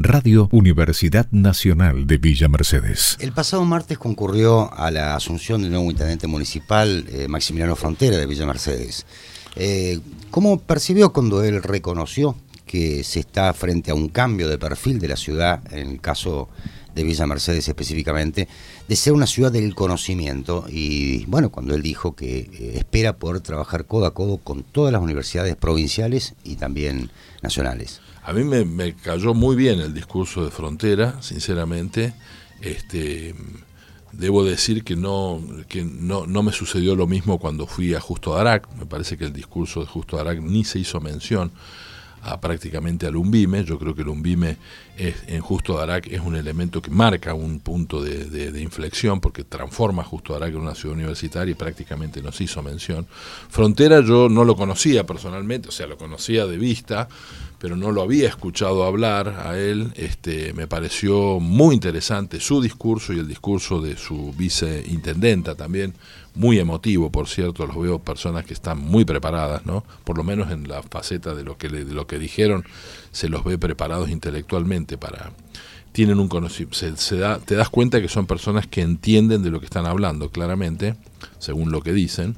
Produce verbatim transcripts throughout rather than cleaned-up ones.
Radio Universidad Nacional de Villa Mercedes. El pasado martes concurrió a la asunción del nuevo intendente municipal, eh, Maximiliano Frontera, de Villa Mercedes. Eh, ¿Cómo percibió cuando él reconoció que se está frente a un cambio de perfil de la ciudad, en el caso de Villa Mercedes específicamente, de ser una ciudad del conocimiento? Y bueno, cuando él dijo que eh, espera poder trabajar codo a codo con todas las universidades provinciales y también nacionales. A mí me, me cayó muy bien el discurso de Frontera, sinceramente. Este, debo decir que no que no, no me sucedió lo mismo cuando fui a Justo Darac. Me parece que el discurso de Justo Darac ni se hizo mención a prácticamente al UNVIME. Yo creo que el UNVIME es, en Justo Darac es un elemento que marca un punto de, de, de inflexión, porque transforma a Justo Darac en una ciudad universitaria y prácticamente no se hizo mención. Frontera yo no lo conocía personalmente, o sea, lo conocía de vista, pero no lo había escuchado hablar a él. Este, me pareció muy interesante su discurso y el discurso de su viceintendenta también, muy emotivo, por cierto. Los veo personas que están muy preparadas, ¿no? Por lo menos en la faceta de lo que le, de lo que dijeron, se los ve preparados intelectualmente para tienen un conocimiento, se, se da, te das cuenta que son personas que entienden de lo que están hablando claramente, según lo que dicen.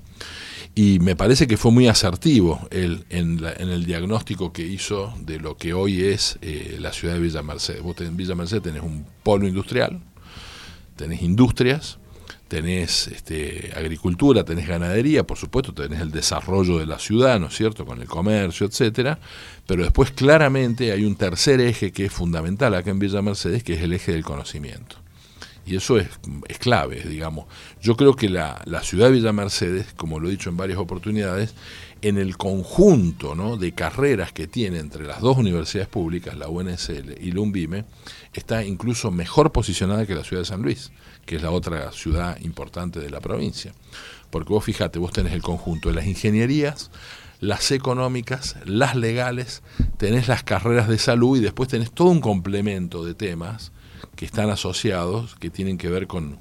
Y me parece que fue muy asertivo él en, la, en el diagnóstico que hizo de lo que hoy es eh, la ciudad de Villa Mercedes. Vos en Villa Mercedes tenés un polo industrial, tenés industrias, tenés este, agricultura, tenés ganadería, por supuesto, tenés el desarrollo de la ciudad, ¿no es cierto?, con el comercio, etcétera, pero después claramente hay un tercer eje que es fundamental acá en Villa Mercedes, que es el eje del conocimiento. Y eso es, es clave, digamos. Yo creo que la, la ciudad de Villa Mercedes, como lo he dicho en varias oportunidades, en el conjunto, ¿no?, de carreras que tiene entre las dos universidades públicas, la U N S L y la UNVIME, está incluso mejor posicionada que la ciudad de San Luis, que es la otra ciudad importante de la provincia. Porque vos fíjate, vos tenés el conjunto de las ingenierías, las económicas, las legales, tenés las carreras de salud y después tenés todo un complemento de temas que están asociados, que tienen que ver con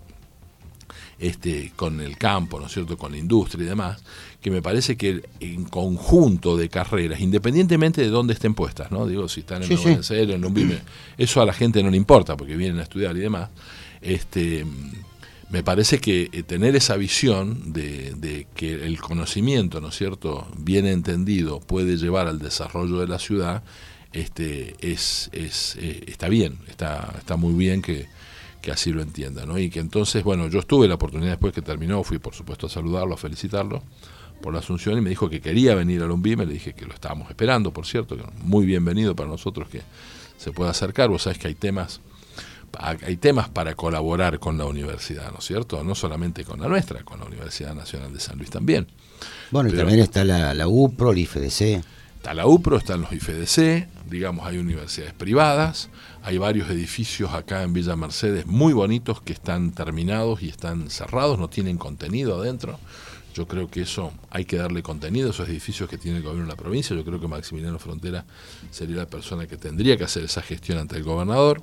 este con el campo, ¿no es cierto?, con la industria y demás, que me parece que en conjunto de carreras, independientemente de dónde estén puestas, ¿no? Digo, si están en sí, la U N S L, sí. en la UNVIME, eso a la gente no le importa porque vienen a estudiar y demás. Este, me parece que tener esa visión de, de que el conocimiento, ¿no es cierto?, bien entendido, puede llevar al desarrollo de la ciudad, este, es, es, eh, está bien, está, está muy bien que, que así lo entienda, ¿no? Y que entonces, bueno, yo estuve la oportunidad después que terminó, fui por supuesto a saludarlo, a felicitarlo por la asunción, y me dijo que quería venir al UNVIME. Le dije que lo estábamos esperando, por cierto, que muy bienvenido para nosotros que se pueda acercar. Vos sabés que hay temas hay temas para colaborar con la universidad, ¿no es cierto? No solamente con la nuestra, con la Universidad Nacional de San Luis también. Bueno, Pero, y también está la, la UPRO, el I F E D C. Está la UPRO, están los I F E D C, digamos, hay universidades privadas, hay varios edificios acá en Villa Mercedes muy bonitos que están terminados y están cerrados, no tienen contenido adentro. Yo creo que eso hay que darle contenido a esos edificios que tiene el gobierno de la provincia. Yo creo que Maximiliano Frontera sería la persona que tendría que hacer esa gestión ante el gobernador.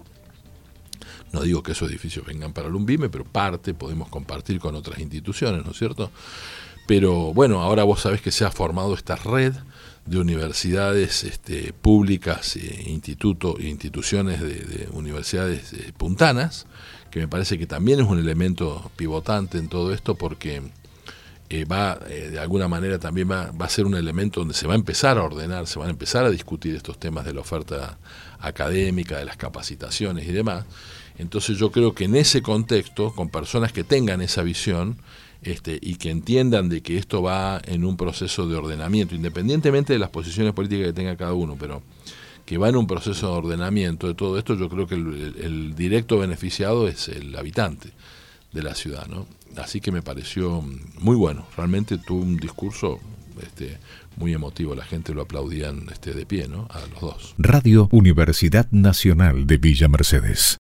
No digo que esos edificios vengan para el UNVIME, pero parte podemos compartir con otras instituciones, ¿no es cierto? Pero bueno, ahora vos sabés que se ha formado esta red de universidades este, públicas, eh, instituto, instituciones de, de universidades eh, puntanas, que me parece que también es un elemento pivotante en todo esto, porque eh, va, eh, de alguna manera también va, va a ser un elemento donde se va a empezar a ordenar, se van a empezar a discutir estos temas de la oferta académica, de las capacitaciones y demás. Entonces yo creo que en ese contexto, con personas que tengan esa visión, Este, y que entiendan de que esto va en un proceso de ordenamiento, independientemente de las posiciones políticas que tenga cada uno, pero que va en un proceso de ordenamiento de todo esto, yo creo que el, el, el directo beneficiado es el habitante de la ciudad, ¿no? Así que me pareció muy bueno, realmente tuvo un discurso este, muy emotivo, la gente lo aplaudían este, de pie, ¿no?, a los dos. Radio Universidad Nacional de Villa Mercedes.